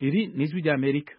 iri ni ijwi ry'Amerika.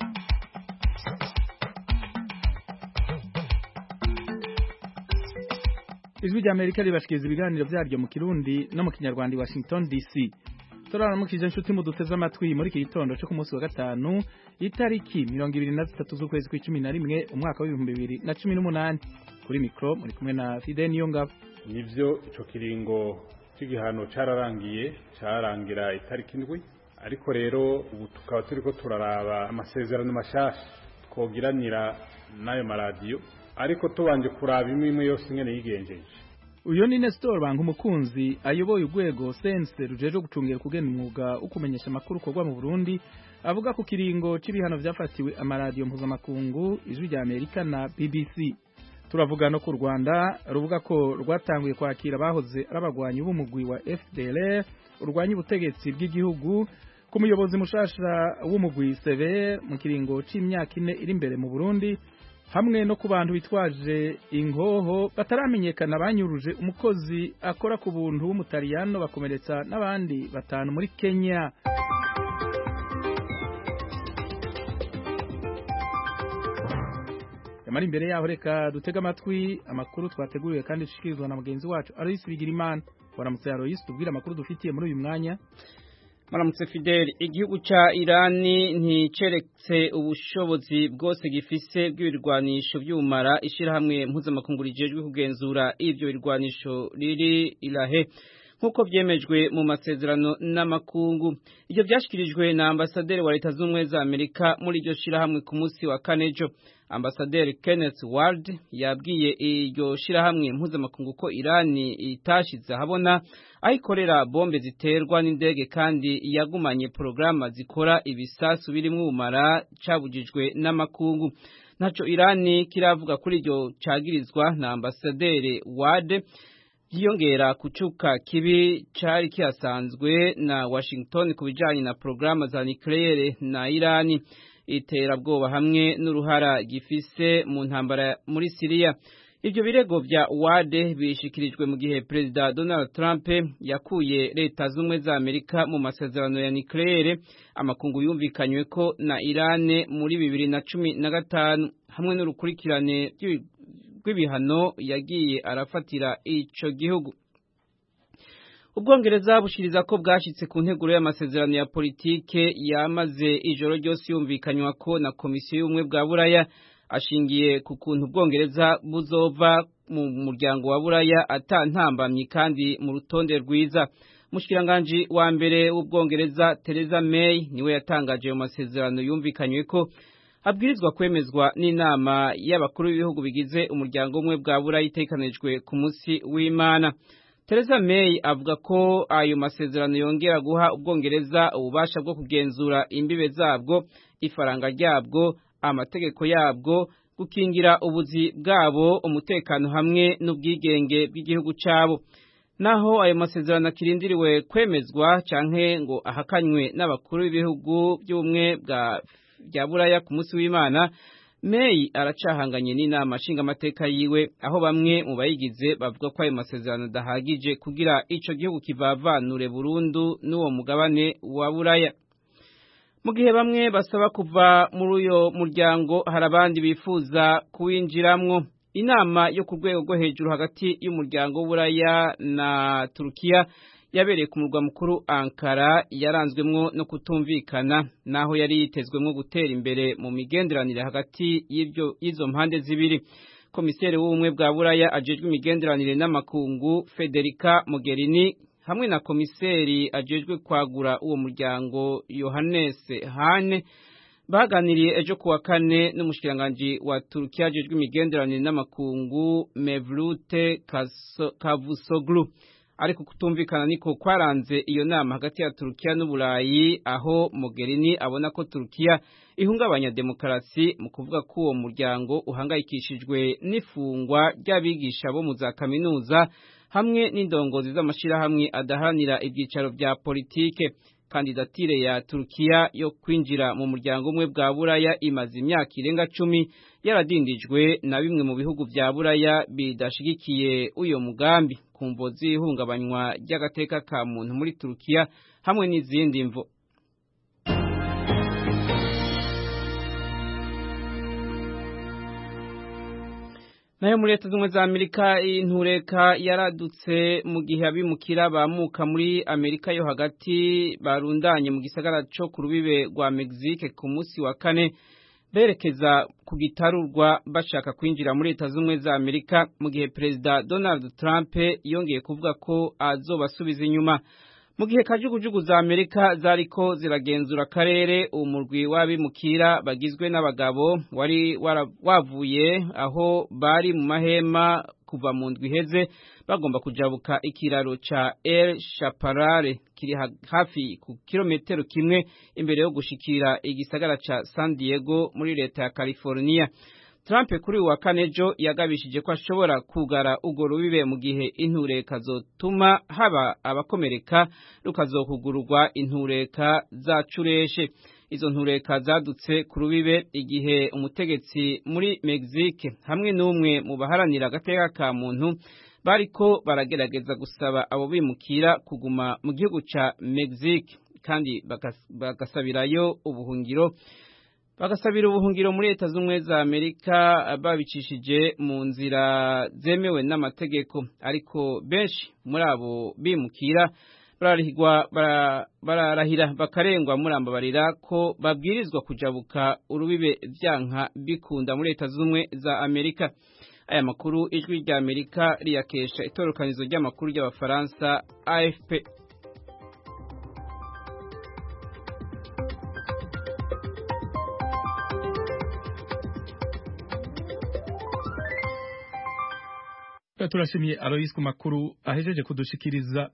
Ijwi ry'Amerika ribashikiriza ibiganiro vyaryo mu Kirundi no mu Kinyarwanda i Washington DC. Turaramukije inshuti muduteze amatwi muri iki gitondo cyo ku munsi wa gatanu itariki 23 z'ukwezi kwa11 umwaka wa 2018. Kuri mikro muri kumwe na Fidel Niyongabo. Nivyo ico kiringo cy'igihano cyarangira itariki ndwi, ariko rero ubu tukaba turiko turaraba amasezerano mashasha twogiranira nayo maradiyo, ariko tubanje kuraba imwe yose ingene yigenjeje. Uyo ni Nestor Bankumukunzi ayoboye urwego sense rujeje gucungera kugena umwuga ukumenyesha amakuru kogwa mu Burundi, avuga ku kiringo c'ibihano vyafatiwe amaradiyo mpuzamakungu Ijwi ry'Amerika na BBC. Turavuga no ku Rwanda ruvuga ko rwatanguye kwakira bahoze arabagwanyi b'umugwi wa FDLR urwanya ubutegetsi bw'igihugu ku muyobozi mushasha w'umugwi Sever mu kiringo c'imyaka 4 iri imbere mu Burundi, hamwe no ku bantu bitwaje ingoho bataramenyekana banyuruje umukozi akora ku buntu w'umutaliyano bakomeretsa n'abandi batanu muri Kenya. Yamari imbere yaho reka dutega amatwi amakuru twateguriye kandi dushikirizwa na mugenzi wacu Alois Bigirimana. Waramutse Alois, tubwira amakuru dufitiye muri uyu mwanya. Maramutse Fidel, igihugu ca Irani nticeretse ubushobozi bwose gifise bw'ibirwanisho by'umara ishirahamwe mpuzamakungu rijejwe kugenzura ivyo birwanisho riri Irahe nkuko vyemejwe mu masezerano n'amakungu. Ivyo vyashikirijwe na ambasaderi wa Leta z'Ubumwe za Amerika muri iryo shirahamwe ku munsi wa kanejo. Ambasaderi Kenneth Ward yabwiye iryo shirahamwe mpuzamakungu ko Irani itashize habona ayikorera bombe ziterwa n'indege kandi yagumanye programa zikora ibisasu birimwo umara cabujijwe n'amakungu. Naco Irani kiravuga kuri iryo cagirizwa na ambasaderi Ward yiyongera kucuka kibi cari kihasanzwe na Washington kubijanye na programa za nucleaire na Irani, iterabwoba hamwe n'uruhara gifise mu ntambara muri Syria. Ivyo birego vya Wade bishikirijwe mu gihe President Donald Trump yakuye Leta z'Ubumwe za Amerika mu masezerano ya nucleaire amakungu yumvikanywe ko na Irane muri 2015 hamwe n'urukurikirane rw'ibihano yagiye arafatira ico gihugu. Ubwongereza bushiriza ko bwashitse ku nteguro y'amasezerano ya politike yamaze ijoro ryose yumvikanywa ko na Komisiyo y'Ubumwe bwa Buraya, ashingiye ku kuntu Ubwongereza buzova mu muryango wa Buraya atantambamye kandi mu rutonde rwiza. Mushikiranganje wa mbere w'Ubwongereza Theresa May niwe yatangaje mu masezerano yumvikanywe ko abwirizwa kwemezwa n'inama y'abakuru b'ibihugu bigize umuryango umwe bwa Buraya itekanijwe ku munsi w'Imana. Theresa May avuga ko ayo masezerano yongera guha Ubwongereza ububasha bwo kugenzura imbibe zabwo, ifaranga ryabwo, amategeko yabwo, gukingira ubuzi bwabo, umutekano hamwe n'ubwigenge bw'igihugu cabo. Naho ayo masezerano akirindiriwe kwemezwa canke ngo ahakanywe n'abakuru b'ibihugu by'ubumwe bwa Buraya ku munsi w'Imana, May aracahanganye n'inama nshinga amateka yiwe, aho bamwe mu bayigize bavuga ko ayo masezerano dahagije kugira ico gihugu kivavanure burundu n'uwo mugabane wa Buraya. Mu gihe bamwe basaba kuva muri uyo muryango, hari abandi bifuza kuwinjiramwo. Inama yo ku rwego rwo hejuru hagati y'umuryango w'Buraya na Turukiya yabereye ku murwa mukuru Ankara, yaranzwemwo no kutumvikana, naho yari yitezwemwo gutera imbere mu migenderanire hagati y'izo mpande zibiri. Komiseri w'Ubumwe bwa Buraya ajejwe imigenderanire n'amakungu Federica Mogherini hamwe na komiseri ajejwe kwagura uwo muryango Johannes Hahn baganiriye ejo kuwa kane n'umushikiranganje wa Turukiya ajejwe imigenderanire n'amakungu Mevlut Cavusoglu. Ariko kutumvikana niko kwaranze iyo nama hagati ya Turukiya n'Uburayi, aho Mogherini abona ko Turukiya ihungabanya demokarasi mu kuvuga ko uwo muryango uhangayikishijwe n'ifungwa ry'abigisha bo mu za kaminuza hamwe n'indongozi z'amashirahamwe adaharanira ibyicaro vya politike. Kandidatire ya Turukiya yo kwinjira mu muryango umwe bwa Buraya imaze imyaka irenga 10 yaradindijwe na bimwe mu bihugu vya Buraya bidashigikiye uyo mugambi kumvo zihungabanywa ry'agateka ka muntu muri Turukiya hamwe n'izindi mvo. Nayo muri Leta z'Ubumwe za Amerika intureka yaradutse mu gihe abimukira bamuka muri Amerika yo hagati barundanye mu gisagara cyo ku rubibe rwa Mexique ku munsi wa kane berekeza ku gitarurwa bashaka kwinjira muri Leta z'Ubumwe za Amerika mu gihe Perezida Donald Trump yongeye kuvuga ko azobasubiza inyuma. Mu gihe kajugujugu za Amerika zariko ziragenzura karere umurwi w'abimukira bagizwe n'abagabo wari wavuye aho bari mu mahema kuva mu ndwi iheze bagomba kujabuka ikiraro ca El Chaparral kiri hafi ku kilometero kimwe imbere yo gushikira igisagara ca San Diego muri leta ya California. Trump kuri wa kanejo yagabishije ko ashobora kugara ugo rubibe mu gihe intureka zotuma haba abakomereka rukazokugururwa intureka zacureshe. Izo ntureka zadutse ku rubibe igihe umutegetsi muri Mexique hamwe n'umwe mu baharanira agateka ka muntu bariko baragerageza gusaba abo bimukira kuguma mu gihugu ca Mexique kandi bagasabirayo ubuhungiro. Bagasabira ubuhungiro muri Leta z'Ubumwe za Amerika babicishije mu nzira zemewe n'amategeko, ariko benshi muri abo bimukira bararahira bakarengwa murambabarira ko babwirizwa kujabuka urubibe vyanka bikunda muri Leta z'Ubumwe za Amerika. Aya makuru ijwi rya Amerika riyakesha itorokanizo ry'amakuru y'Abafaransa AFP. Turashimiye Alois ku makuru ahejeje kudushikiriza.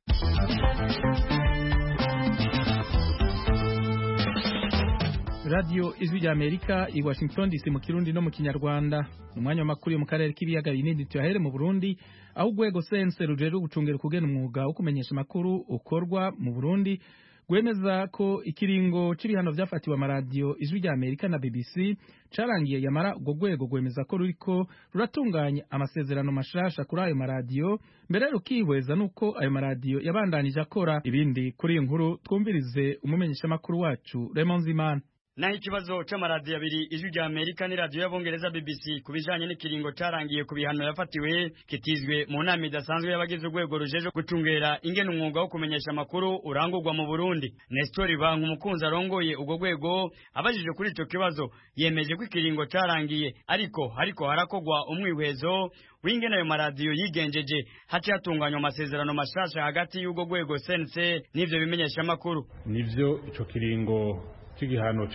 Radio Ijwi rya Amerika i Washington DC mu Kirundi no mu Kinyarwanda. Umwanya wa makuru yo mu karere k'ibiyaga binini tuyahere mu Burundi aho urwego sense rujejwe gucungera kugena umwuga wo kumenyesha makuru ukorwa mu Burundi gwemeza ko ikiringo c'ibihano vyafatiwe amaradiyo Ijwi rya Amerika na BBC carangiye yamara ubwo rwego gwemeza ko ruriko ruratunganya amasezerano mashasha kuri ayo maradiyo mbere rukihweza nuko ayo maradiyo yabandanije akora. Ibindi kuri iyi nkuru twumvirize umumenyesha makuru wacu Raymond Zimana. Naho ikibazo c'amaradiyo abiri Ijwi rya Amerika ni radio y'Abongereza BBC kubijanye n'ikiringo carangiye ku bihano yafatiwe kitizwe mu nama idasanzwe y'abagize urwego rujeje gucungera ingene umwuga wo kumenyesha amakuru urangurwa mu Burundi. Nestor Banku umukunzi arongoye ubwo rwego abajije kuri ico kibazo yemeje ko ikiringo carangiye ariko harakogwa umwihwezo w'ingene ayo maradiyo yigenjeje haci hatunganywa amasezerano mashasha hagati y'ubwo rwego sense n'ivyo bimenyesha amakuru. Nivyo ico kiringo c'igihano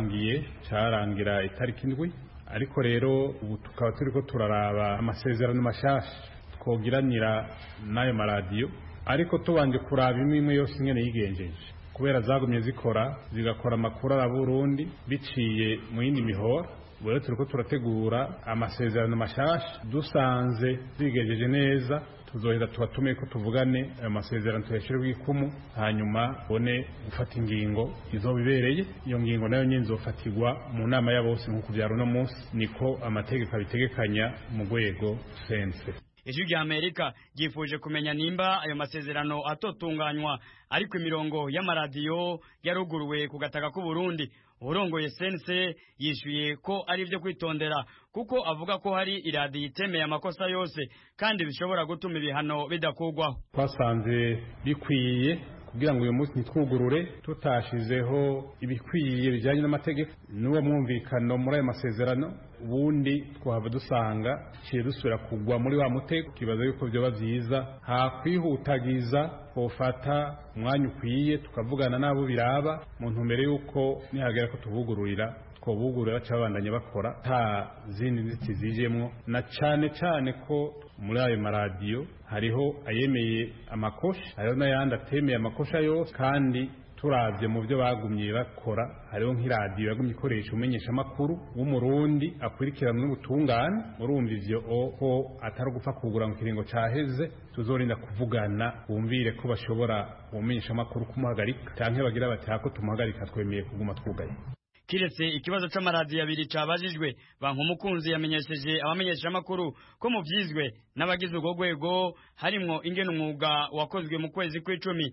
carangira itariki indwi, ariko rero ubu tukaba turiko turaraba amasezerano mashasha twogiranira n'ayo maradiyo, ariko tubanje kuraba imwe yose ingene yigenjeje kubera zagumye zigakora amakuru ara Burundi biciye mu yindi mihora. Rero turiko turategura amasezerano mashasha dusanze zigejeje neza tuzoheza tubatume ko tuvugane ayo masezerano tuyashire bw'ikumu hanyuma bone gufata ingingo izobibereye. Iyo ngingo nayo nyene izofatirwa mu nama ya bose nk'uko byaro no munsi niko amategeko abitegekanya mu rwego sense. Ijwi rya Amerika ryifuje kumenya nimba ayo masezerano atotunganywa ariko imirongo y'amaradiyo yaruguruwe ku gataka k'u Burundi. Urongoye sense yishuye ko ari byo kwitondera kuko avuga ko hari iradiyo itemeye amakosa yose kandi bishobora gutuma ibihano bidakugwaho. Twasanze bikwiye kugira ngo uyu munsi nitwugurure tutashizeho ibikwiye bijanye n'amategeko n'uwo mwumvikano muri ayo masezerano, ubundi twahava dusanga ciye dusubira kugwa muri wa mutego. Kibaza yuko byoba vyiza hakwihutagiza kofata umwanya ukwiye tukavugana nabo biraba mu ntumbero yuko nihagera ko tubugururira twobugurura cabandanye bakora nta zindi nzitizi zijemwo, na cane ko muri ayo maradiyo hariho ayemeye amakosha hariho n'ayandi atemeye amakosha yose, kandi turavye mu byo bagumye bakora hariho nk'iradiyo yagumye ikoresha umenyesha amakuru w'umurundi akurikirana n'ubutungane. Urumva ivyo ko atari gupfa kugura mu kiringo caheze, tuzorinda kuvugana bumvire ko bashobora umenyesha amakuru kumuhagarika canke bagira bati hako tumuhagarika twemeye kuguma twugaye. Kiretse ikibazo c'amaradiyo abiri cabajijwe, Banku umukunzi yamenyesheje abamenyesha amakuru ko mu vyizwe n'abagize urwo rwego harimwo ingene umwuga wakozwe mu kwezi kw'icumi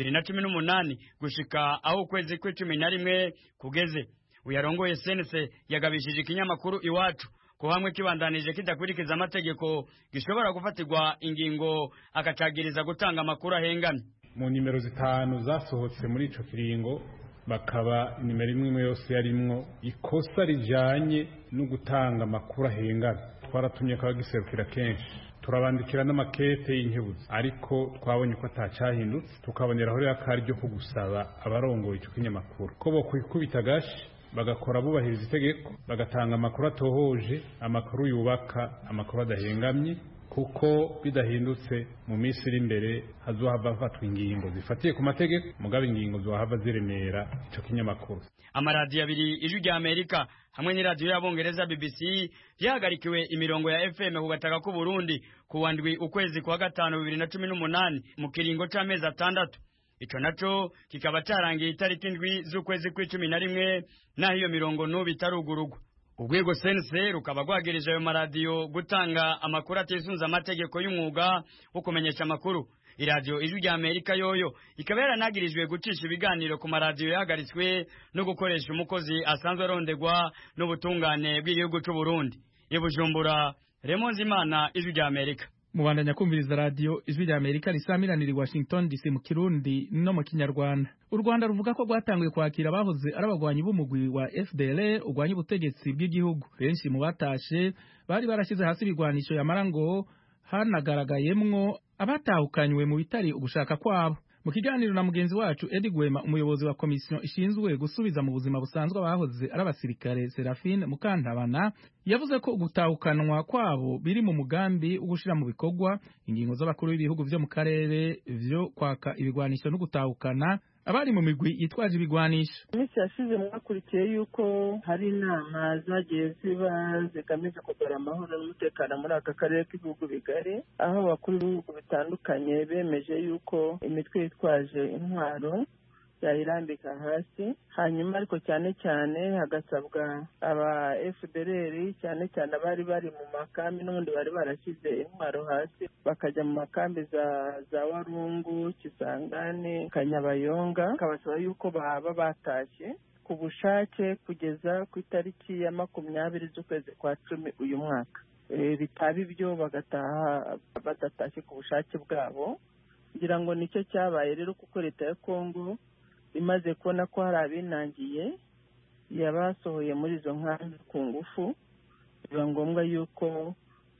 2018 gushika aho ukwezi kw'icumi na rimwe kugeze. Uyarongoye sense yagabishije ikinyamakuru Iwacu ko hamwe kibandanije kidakurikiza amategeko gishobora gufatirwa ingingo akacagiriza gutanga amakuru ahengamye. Mu nimero zitanu zasohotse muri ico kiringo bakaba nimero imwe yose yarimwo ikosa rijanye no gutanga amakuru ahengamye. Twaratumye kagiserukira kenshi turabandikira n'amakete y'inkebuzo ariko twabonye ko atacahindutse tukaboneraho rero akaryo ko gusaba abarongoye ico kinyamakuru ko bo kwikubita gashi bagakora bubahiriza itegeko bagatanga amakuru atohoje amakuru yubaka amakuru adahengamye kuko bidahindutse mu minsi iri imbere hazohava hafatwa ingingo zifatiye ku mategeko mugabe ingingo zohava ziremera ico kinyamakuru. Amaradiyo abiri Ijwi rya Amerika hamwe n'iradiyo y'Abongereza BBC byahagarikiwe imirongo ya FM ku gataka k'u Burundi kuwa ndwi ukwezi kwa gatanu 2018 mu kiringo c'amezi 6. Ico naco kikaba carangiye itariki indwi z'ukwezi kwa11 naho iyo mirongo n'ubu itarugurugwa. Urwego CNC rukaba rwagirije ayo maradiyo gutanga amakuru atisunze amategeko y'umwuga wo kumenyesha amakuru. Iradiyo Ijwi rya Amerika yoyo ikaba yaranagirijwe gucisha ibiganiro ku maradiyo yahagaritswe no gukoresha umukozi asanzwe arondegwa n'ubutungane bw'igihugu c'u Burundi. Bujumbura, Raymond Zimana, Ijwi rya Amerika. Mubandanya kumviriza radio Ijwi rya Amerika risamiranira i Washington DC mu Kirundi no mu Kinyarwanda. U Rwanda ruvuga ko rwatanguye kwakira abahoze arabagwanyi b'umugwi wa FDLR ugwanya ubutegetsi bw'igihugu. Benshi mu batashe bari barashize hasi ibigwanisho yamara ngo hanagaragayemwo abatahukanywe mu bitari ugushaka kwabo. Mu kiganiro na mugenzi wacu Eddie Gwema umuyobozi wa komisiyo ishinzwe gusubiza mu buzima busanzwe abahoze ari abasirikare Serafine Mukantabana yavuze ko gutahukanwa kwabo biri mu mugambi ugushira mu bikorwa ingingo z'abakuru b'ibihugu byo mu karere byo kwaka ibigwanisho no gutahukana abari mu migwi yitwaje ibigwanisho. Imisi yashize mwakurikiye yuko hari inama zagiye ziba zigamije kugera amahoro n'umutekano muri aka karere k'ibihugu bigari, aho abakuru b'ibihugu bitandukanye bemeje yuko imitwe yitwaje intwaro yayirambika hasi, hanyuma ariko cyane cyane hagasabwa aba FDLR cyane cyane abari bari mu makambi n'ubundi bari barashyize intwaro hasi bakajya mu makambi za Warungu, Kisangani, Kanyabayonga, kabasaba yuko baba batashye ku bushake kugeza ku itariki ya 20 z'ukwezi kwa 10 uyu mwaka. Bitaba ibyo bagataha badatashye ku bushake bwabo. Ngira ngo nicyo cyabaye rero kuko leta ya Kongo imaze kubona ko hari abinangiye yabasohoye muri izo nkambi ku ngufu, biba ngombwa yuko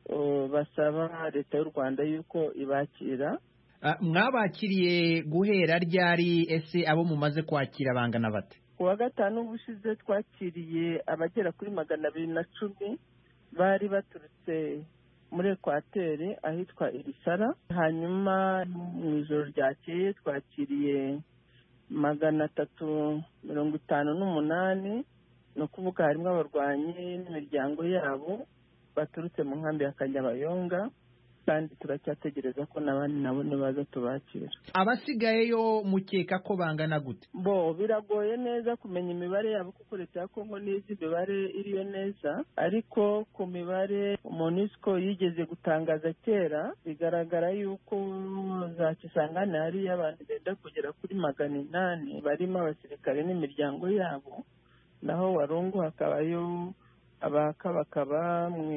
basaba leta y'u Rwanda yuko ibakira. Mwabakiriye guhera ryari, ese abo mumaze kwakira bangana bate? Kuwa gatanu ubushize twakiriye abagera kuri 210 bari baturutse muri Ekwateri ahitwa Irisara, hanyuma mu ijoro ryakeye twakiriye 358, no kuvuga harimo abarwanyi n'imiryango yabo baturutse mu nkambi ya Kanyabayonga, kandi turacyategereza ko nabandi nabo baza tubakira. Abasigayeyo mukeka ko bangana gute? Biragoye neza kumenya imibare yabo kuko leta ya Kongo nizi imibare iriyo neza, ariko ku mibare MONUSCO yigeze gutangaza kera bigaragara yuko za Kisangani hari abantu benda kugera kuri 800 barimo abasirikare n'imiryango yabo, naho Warungu hakabayo abakabakaba mu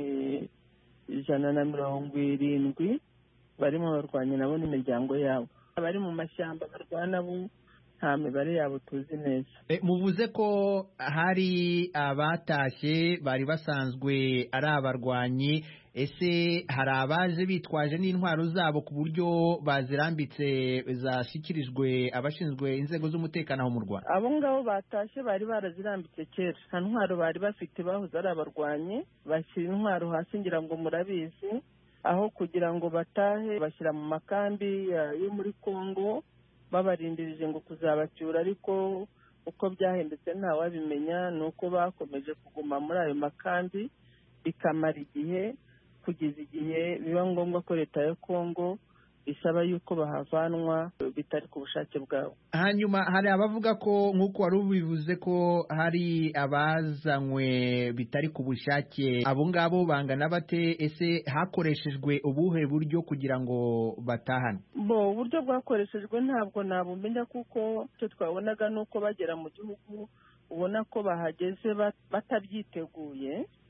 170 barimo barwanya nabo n'imiryango yabo. Abari mu mashyamba barwana bo nta mibare yabo tuzi neza. Muvuze ko hari abatashye bari basanzwe ari abarwanyi, ese hari abaje bitwaje n'intwaro zabo ku buryo bazirambitse zashyikirijwe abashinzwe inzego z'umutekano aho mu Rwanda? Abo ngabo batashye bari barazirambitse kera, nta ntwaro bari bafite, bahoze ari abarwanyi bashyira intwaro hasi. Ngira ngo murabizi, aho kugira ngo batahe bashyira mu makambi yo muri Kongo babarindirije ngo kuzabacyura, ariko uko byahindutse nta wabimenya, nuko bakomeje kuguma muri ayo makambi bikamara igihe, kugeza igihe biba ngombwa ko leta ya Kongo isaba yuko bahavanwa bitari ku bushake bwabo. Hanyuma hari abavuga ko nk'uko wari ubivuze ko hari abazanywe bitari ku bushake, abo ngabo bangana bate? Ese hakoreshejwe ubuhe buryo kugira ngo batahane? Uburyo bwakoreshejwe ntabwo nabumenya, kuko icyo twabonaga nuko bagera mu gihugu ubona ko bahageze batabyiteguye,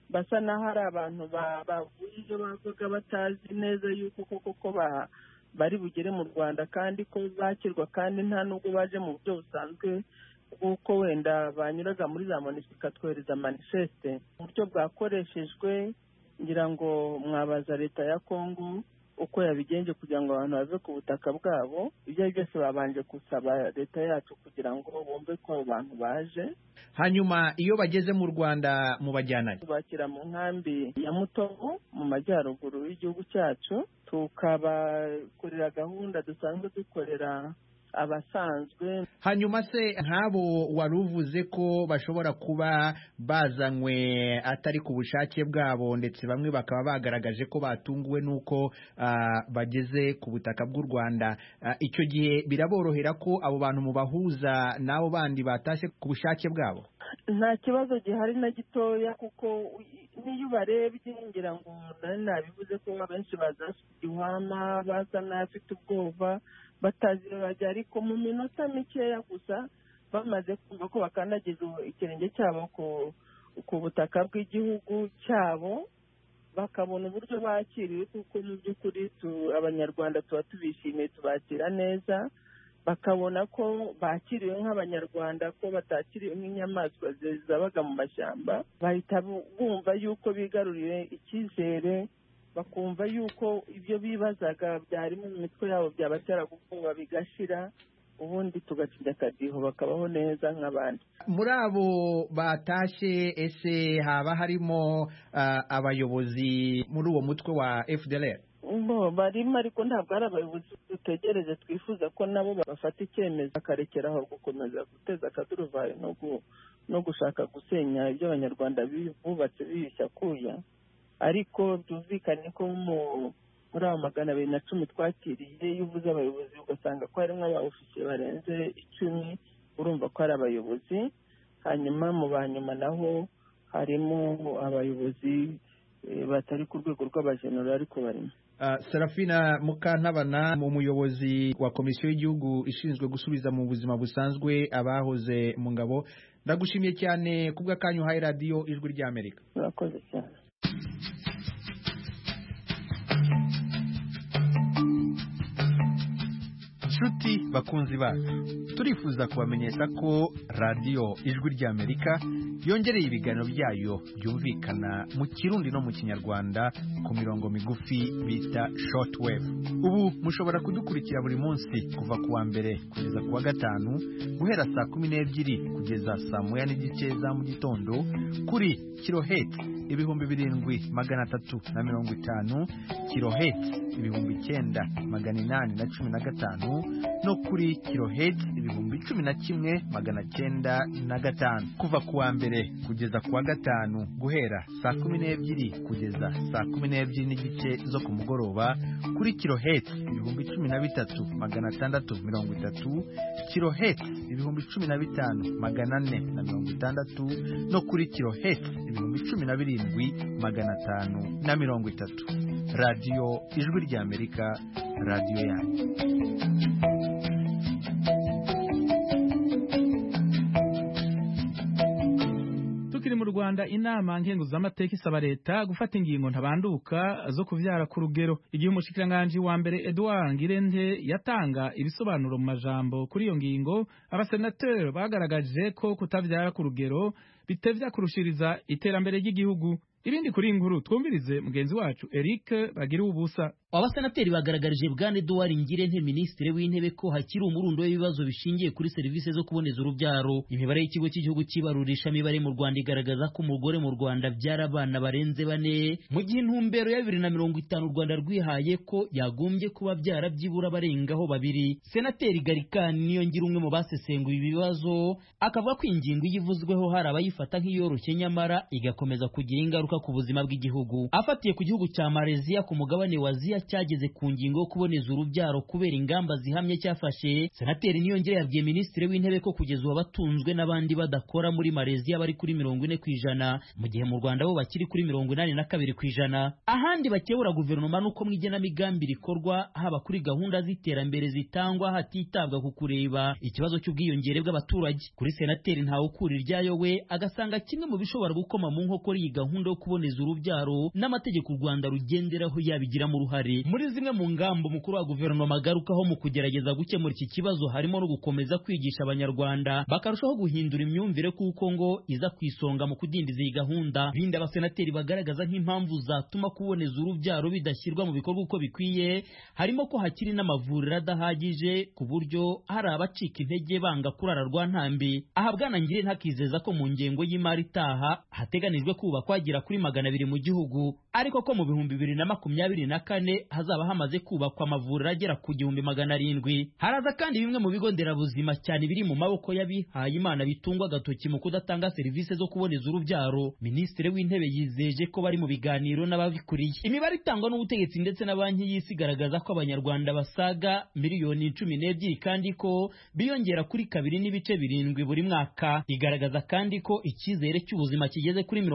basa n'aho ari abantu bavuye ibyo bavuga batazi neza yuko koko bari bugere mu Rwanda kandi ko bakirwa kandi nta nubwo baje mu buryo busanzwe bw'uko wenda banyuraga muri za MONUSCO ikatwohereza manifeste. Uburyo bwakoreshejwe ngira ngo mwabaza leta ya Kongo uko yabigenje kugira ngo abantu bave ku butaka bwabo. Ibyo byose babanje gusaba leta yacu kugira ngo bumve ko abo bantu baje. Hanyuma iyo bageze mu Rwanda mu bajyana bakira mu nkambi ya Mutobo mu majyaruguru y'igihugu cyacu, tukabakorera gahunda dusanzwe dukorera abasanzwe. Hanyuma se nk'abo wari uvuze ko bashobora kuba bazanywe atari ku bushake bwabo ndetse bamwe bakaba bagaragaje ko batunguwe n'uko bageze ku butaka bw'u Rwanda, icyo gihe biraborohera ko abo bantu mubahuza n'abo bandi batashye ku bushake bwabo? Nta kibazo gihari na gitoya, kuko niyo ubarebye ngira ngo nari nabivuze ko abenshi baza iwama baza n'abafite ubwoba batazi bajya, ariko mu minota mikeya gusa bamaze kumva ko bakandagiza ikirenge cyabo ku butaka bw'igihugu cyabo, bakabona uburyo bakiriwe, kuko mu by'ukuri abanyarwanda tuba tubishimiye, tubakira neza, bakabona ko bakiriwe nk'abanyarwanda, ko batakiriwe nk'inyamaswa zabaga mu mashyamba, bahita bumva yuko bigaruriye icyizere, bakumva yuko ibyo bibazaga byari mu mitwe yabo byabatera ubwoba bigashira, ubundi tugatsinda akadiho bakabaho neza nk'abandi. Muri abo batashye ese haba harimo abayobozi muri uwo mutwe wa FDLR? Barimo, ariko ntabwo ari abayobozi dutegereje, twifuza ko nabo bafata icyemezo bakarekeraho gukomeza guteza akaduruvayo no gushaka gusenya ibyo abanyarwanda bubatse bibishya kuya. Ariko byumvikane ko muri abo 210 twakiriye, iyo uvuze abayobozi ugasanga ko harimo abaofisiye barenze 10, urumva ko ari abayobozi. Hanyuma mu banyuma naho harimo abayobozi batari ku rwego rw'abajenerali ariko barimo. Serafina Mukantabana, umuyobozi wa Komisiyo y'Igihugu ishinzwe gusubiza mu buzima busanzwe abahoze mu ngabo, ndagushimiye cyane kubw'akanyu uhaye radiyo Ijwi ry'Amerika. Murakoze cyane. Nshuti bakunzi bacu, turifuza kubamenyesha ko radiyo Ijwi ry'Amerika yongereye ibiganiro byayo byumvikana mu Kirundi no mu Kinyarwanda ku mirongo migufi bita shortwave. Ubu mushobora kudukurikira buri munsi kuva kuwa mbere kugeza kuwa gatanu guhera saa 12 kugeza saa 1:30 za mu gitondo kuri kilohertz 7,350, kilohertz 9,815 no kuri kilohertz 11,905 kuva kuwa mbere kugeza kuwa gatanu guhera saa 12 kugeza saa 12 n'igice zo ku mugoroba kuri kilohertz 13,630, kilohertz 15,460 no kuri kilohertz 17,530. Radio Ijwi ry'Amerika, radio yanyu. Mu Rwanda, inama nkenguzamateka isaba leta gufata ingingo ntabanduka zo kuvyara ku rugero. Igihe umushikiranganji wa mbere Edouard Ngirente yatanga ibisobanuro mu majambo kuri iyo ngingo, abasenateri bagaragaje ko kutavyara ku rugero bitevya kurushiriza iterambere ry'igihugu. Ibindi kuri inkuru twumvirize mugenzi wacu Eric Bagira ubusa. Abasenateri bagaragarije Bwana Edouard Ngirente, minisitiri w'intebe, ko hakiri umurundo w'ibibazo bishingiye kuri serivisi zo kuboneza urubyaro. Imibare y'ikigo cy'igihugu cy'ibarurisha mibare mu Rwanda igaragaza ko umugore mu Rwanda abyara abana barenze 4, mu gihe intumbero ya 2050 u Rwanda rwihaye ko yagombye kuba byara byibura barengaho 2. Senateri Garikani niyo ngira umwe mu basesenguye ibibazo, akavuga ko ingingo yivuzweho hari abayifata nk'iyoroshye nyamara igakomeza kugira ingaruka ku buzima bw'igihugu. Afatiye ku gihugu cya Malaysia ku mugabane wa Aziya cyageze ku ngingo yo kuboneza urubyaro kubera ingamba zihamye cyafashe, Senateri Niyongere yabwiye minisitiri w'intebe ko kugeza ubu batunzwe n'abandi badakora muri Malaysia bari kuri 40%, mu gihe mu Rwanda bo bakiri kuri 82%. Ahandi bakebura guverinoma nuko mwigenamigambi rikorwa haba kuri gahunda z'iterambere zitangwa hatitabwa ku kureba ikibazo cy'ubwiyongere bw'abaturage. Kuri Senateri ntawe ukura iryayo we agasanga kimwe mu bishobora gukoma mu nkokora iyi gahunda yo kuboneza urubyaro n'amategeko u Rwanda rugenderaho yabigiramo uruhare. Muri zimwe mu ngamba umukuru wa guverinoma agarukaho mu kugerageza gukemura iki kibazo harimo no gukomeza kwigisha abanyarwanda bakarushaho guhindura imyumvire kuko ngo iza ku isonga mu kudindiza iyi gahunda. Bindi abasenateri bagaragaza nk'impamvu zatuma kuboneza urubyaro bidashyirwa mu bikorwa uko bikwiye harimo ko hakiri n'amavuriro adahagije ku buryo hari abacika intege banga kurara rwa ntambi. Aha Bwana Ngire ntakizeza ko mu ngengo y'imari itaha hateganijwe kubakwa agera kuri 200 mu gihugu, ariko ko mu 2024 hazaba hamaze kubakwa amavuriro agera ku 1700. Haraza kandi bimwe mu bigo nderabuzima cyane biri mu maboko y'abihaye Imana bitungwa agatoki mu kudatanga serivisi zo kuboneza urubyaro. Minisitiri w'Intebe yizeje ko bari mu biganiro n'ababikuriye. Imibare itangwa n'ubutegetsi ndetse na banki y'isi igaragaza ko abanyarwanda basaga miliyoni 12 kandi ko biyongera kuri 2.7 buri mwaka. Igaragaza kandi ko icyizere cy'ubuzima kigeze kuri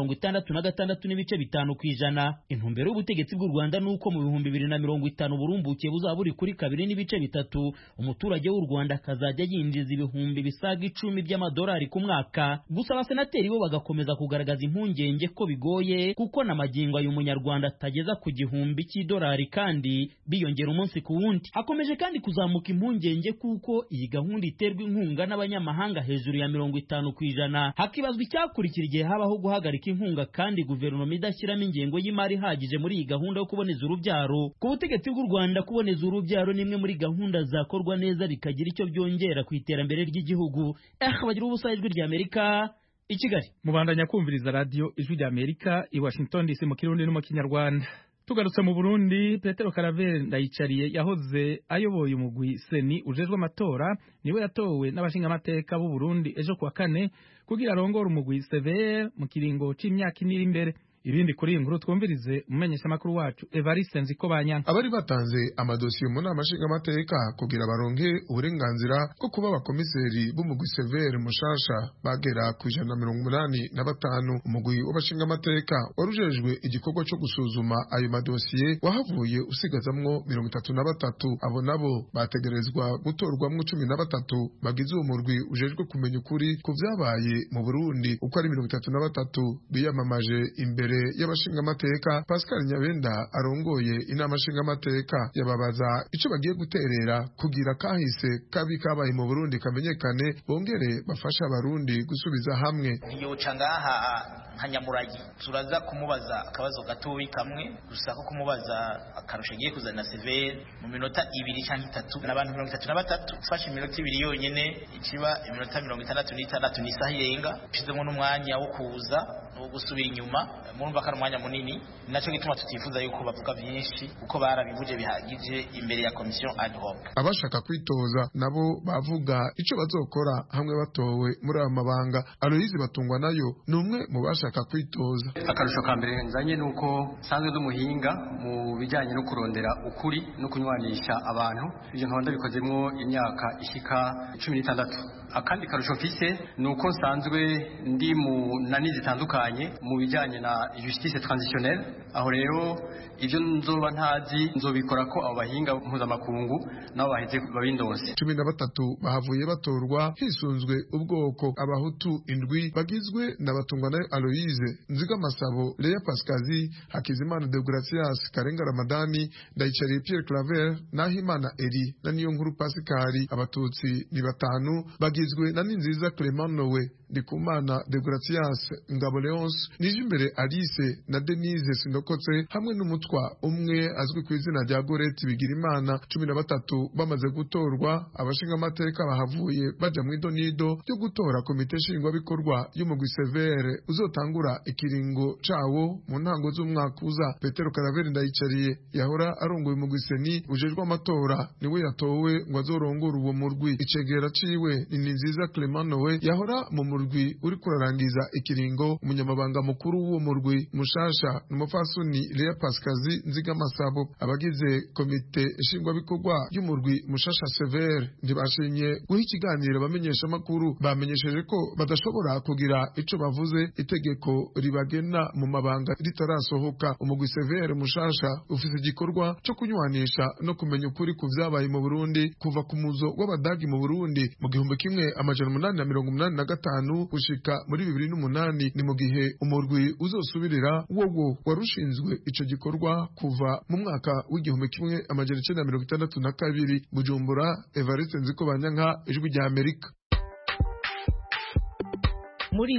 66.5 kw'ijana. Intumbero y'ubutegetsi bw'u Rwanda nuko mu 2050 burumbuke buzaba buri kuri 2.3. Umuturage w'u Rwanda akazajya yinjiza ibihumbi bisaga 10 by'amadolari ku mwaka. Gusa abasenateri bo bagakomeza kugaragaza impungenge ko bigoye kuko na magingo ayo umunyarwanda atageza ku gihumbi cy'idolari kandi biyongera umunsi ku wundi. Hakomeje kandi kuzamuka impungenge kuko iyi gahunda iterwa inkunga n'abanyamahanga hejuru ya 50 kw'ijana. Hakibazwa icyakurikira igihe habaho guhagarika inkunga kandi guverinoma idashyiramo ingengo y'imari ihagije muri iyi gahunda yo kuboneza urubyaro. Ku butegetsi bw'u Rwanda kuboneza urubyaro ni imwe muri gahunda zakorwa neza bikagira icyo byongera ku iterambere ry'igihugu. Bagira ubusa Ijwi ry'Amerika i Kigali. Mubandanya kumviriza radio Ijwi ry'Amerika i Washington DC mu Kirundi no mu Kinyarwanda. Tugarutse mu Burundi, Petero Karaveri Ndayicariye yahoze ayoboye umugwi Seni ujejwe amatora niwe yatowe n'abashingamateka b'u Burundi ejo kuwa kane kugira arongore umugwi CVR mu kiringo c'imyaka iri imbere. Ibindi kuri iyi nkuru twumvirize umumenyesha makuru wacu Evariste Nzikobanyanka. Abari batanze amadosiye mu nama nshingamateka kugira baronke uburenganzira bwo kuba abakomiseri b'umugwi CVR mushasha bagera ku 185. Umugwi w'abashingamateka warujejwe igikorwa cyo gusuzuma ayo madosiye wahavuye usigazamwo 33. Abo nabo bategerezwa gutorwamwo 13 bagize uwo murwi ujejwe kumenya ukuri ku vyabaye mu Burundi uko ari 33 biyamamaje imbere y'abashingamateka. Pascal Nyabenda arongoye inama nshingamateka yababaza icyo bagiye guterera kugira kahise kabi kabaye mu Burundi kamenyekane bongere bafasha abarundi gusubiza hamwe. Yoca ngaha nkanyamuragi turaza kumubaza akabazo gatoyi kamwe gusa ko kumubaza akarusha agiye kuzana CVR mu minota 2 cyangwa 3 n'abantu 33 ufashe iminota 2 yonyene ikiba iminota 66 n'isaha irenga pizemo n'umwanya wo kuza no gusubira inyuma. Murumva ko ari umwanya munini, nacyo gituma tutifuza yuko bavuga byinshi uko barabivuje bihagije imbere ya commission ad hoc. Abashaka kwitoza nabo bavuga icyo bazokora hamwe batowe muri aya mabanga. Aloyize Batungwa nayo ni umwe mu bashaka kwitoza. Akarusho ka mbere nzanye nuko sanzwe ndumuhinga mu bijyanye no kurondera ukuri no kunywanisha abantu. Ibyo nkabanda bikozemo imyaka ishika 16. Akandi karusho mfise nuko nsanzwe ndi mu nani zitandukanye mu bijyanye na justice transitionnelle. Aho rero ibyo nzoba ntazi nzobikora ko abo bahinga mpuzamakungu nabo baheze babindose. 13 bahavuye batorwa hisunzwe ubwoko. Abahutu 7 bagizwe na Batungwa nayo Aloyize, Nzigamasabo Leya Pascazi, Hakizimana Deogratias, Karenga Ramadani, Ndayicariye Pierre Claver, Nahimana Eri na Niyonkuru Pascali. Abatutsi ni 5 bagizwe na Ninziza Clement Nowe, Ndikumana Deogratias, Ngabo Leonce, Nijimbere Alice na Denise Sindokotse hamwe n'umutwa umwe azwi ku izina rya Goreti Bigirimana. 13 bamaze gutorwa. Abashingamateka bahavuye baja mu idonido ryo gutora komite nshingwabikorwa y'umugwi CVR uzotangura ikiringo cawo mu ntango z'umwaka uza. Petero Karaveri Ndayicariye yahora arongoye umugwi Seni ujejwe amatora niwe yatowe ngo azorongora uwo murwi. Icegera ciwe ni Ninziza Clement Nowe yahora mu murwi uri kurarangiza ikiringo. Umunyamabanga mukuru w'uwo murwi mushasha n'umufasoni Leya Pascazi Nzigamasabo. Abagize komite nshingwabikorwa y'umurwi mushasha CVR ntibashimye guha ikiganiro bamenyesha makuru. Bamenyesheje ko badashobora kugira ico bavuze itegeko ribagena mu mabanga ritarasohoka. Umugwi CVR mushasha ufise igikorwa cyo kunywanisha no kumenya ukuri ku vyabaye mu Burundi kuva ku muzo w'abadagi mu Burundi mu 1885 gushika muri 2008 ni mu gihe umurwi uzosubirira wowo warushinzwe ico gikorwa kuva mu mwaka w'igihumbi kimwe amajana 1962. Bujumbura, Evariste Nzikobanyanka, Ijwi rya Amerika. Muri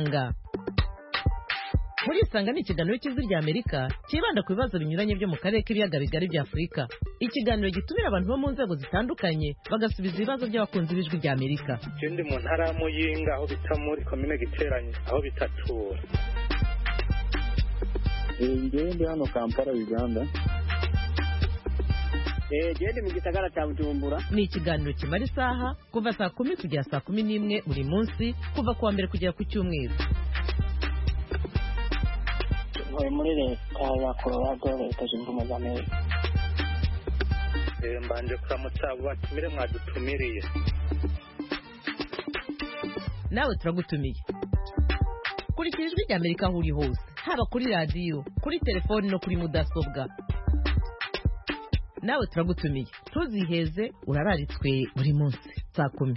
Isanga ni ikiganiro cy'Ijwi rya Amerika kibanda ku bibazo binyuranye byo mu karere k'ibiyaga bigari bya Afurika. Ikiganiro gitumira abantu bo mu nzego zitandukanye bagasubiza ibibazo by'abakunzi b'Ijwi rya Amerika. Ndi mu ntara ya Muyinga aho bita muri komine Giteranye aho bita Tura. Ndi hano Kampala, Uganda. Ndi mu gisagara cya Bujumbura. Ni ikiganiro kimara isaha kuva saa 10 kugera saa 11 buri munsi kuva kuwa mbere kugera ku cyumweru. Muri leta ya Colorado, Leta Zunze Ubumwe za Amerika. Mbanje kuramutsa abo batumire mwadutumiriye. Nawe turagutumiye. Kurikira Ijwi rya Amerika aho uri hose, haba kuri radio, kuri telefoni no kuri mudasobwa. Nawe turagutumiye. Tuziheze urararitswe buri munsi saa 10.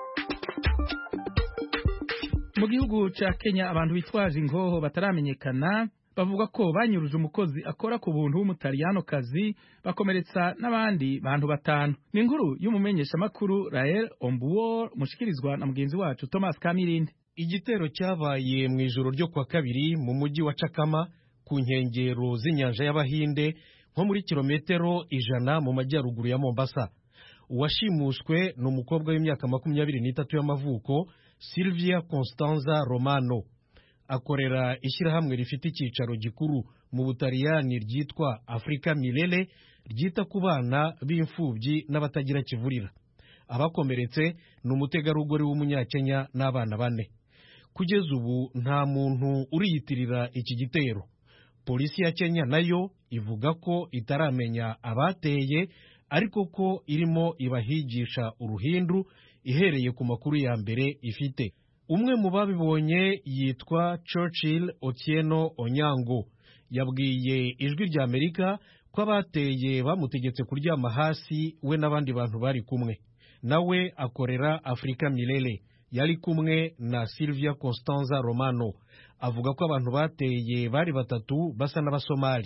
Mu gihugu ca Kenya abantu bitwaje ingoho bataramenyekana bavuga ko banyuruje umukozi akora ku buntu w'umutaliyano kazi bakomeretsa n'abandi bantu batanu. Ni inkuru y'umumenyesha makuru Rael Ombuor mushikirizwa na mugenzi wacu Thomas Kamirinde. Igitero cyabaye mu ijoro ryo kwa kabiri mu mujyi wa Chakama ku nkengero z'inyanja y'Abahinde nko muri kilometero 100 mu majyaruguru ya Mombasa. Uwashimuswe ni umukobwa w'imyaka 23 y'amavuko Silvia Constanza Romano. Akorera ishyirahamwe rifite icyicaro gikuru mu Butaliyani ryitwa Africa Milele ryita ku bana b'imfubyi n'abatagira kivurira. Abakomeretse ni umutegarugori w'umunyakenya n'abana 4. Kugeza ubu nta muntu uriyitirira iki gitero. Polisi ya Kenya nayo ivuga ko itaramenya abateye ariko ko irimo ibahigisha uruhindu ihereye ku makuru ya mbere ifite. Umwe mu babibonye yitwa Churchill Otieno Onyango yabwiye Ijwi rya Amerika ko abateye bamutegetse kuryama hasi we n'abandi bantu bari kumwe. Nawe akorera Africa Milele yari kumwe na Silvia Constanza Romano. Avuga ko abantu bateye bari 3 basa n'Abasomali.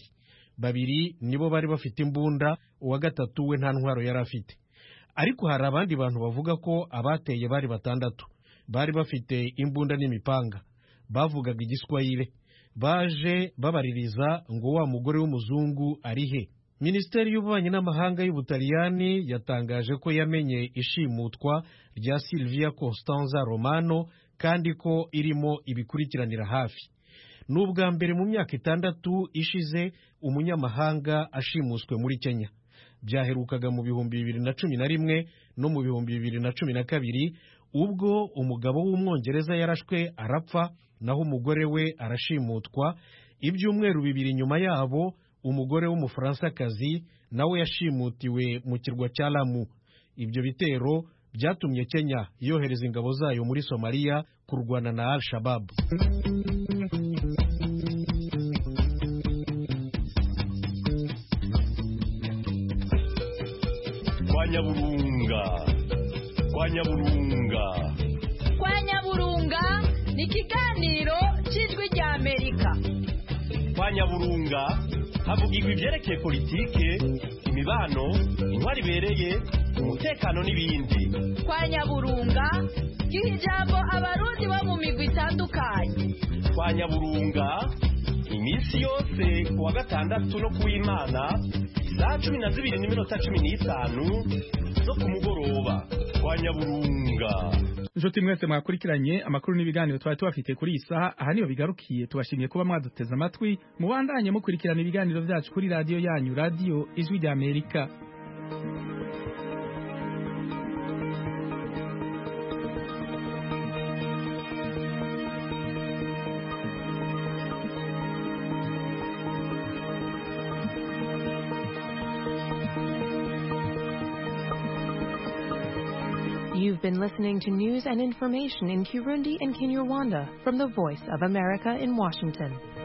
2 nibo bari bafite imbunda, uwa 3 we nta ntwaro yari afite. Ariko hari abandi bantu bavuga ko abateye bari 6 bari bafite imbunda n'imipanga. Bavugaga igiswahili. Baje babaririza ngo wa mugore w'umuzungu ari he. Minisiteri y'ububanyi n'amahanga y'Ubutaliyani yatangaje ko yamenye ishimutwa rya Silvia Constanza Romano kandi ko irimo ibikurikiranira hafi. N'ubwa mbere mu myaka 6 ishize umunyamahanga ashimuswe muri Kenya. Byaherukaga mu 2011 no mu 2012 ubwo umugabo w'umwongereza yarashwe arapfa naho umugore we arashimutwa. Ibyumweru 2 nyuma yabo umugore w'Umufaransa-kazi nawe yashimutiwe mu kirwa cya Lamu. Ibyo bitero byatumye Kenya yohereza ingabo zayo muri Somalia kurwana na Al-Shabaab. Kwa Nyaburunga ni ikiganiro cy'Ijwi rya Amerika. Kwa Nyaburunga havugirwa ibyerekeye politike, imibano, intwari ibereye, umutekano n'ibindi. Kwa Nyaburunga giha ijambo abarundi bo mu migwi itandukanye. Kwa Nyaburunga iminsi yose kuwa gatandatu no kuw'Imana saa 12:15 zo ku mugoroba. Kwa Nyaburunga. Nshuti mwese mwakurikiranye amakuru n'ibiganiro twari tubafite kuri iyi saha, aha niyo bigarukiye. Tubashimiye kuba mwaduteze amatwi. Mubandanye mukurikirana ibiganiro byacu kuri radio yanyu, Radio Ijwi rya Amerika. You've been listening to news and information in Kirundi and Kinyarwanda from the Voice of America in Washington.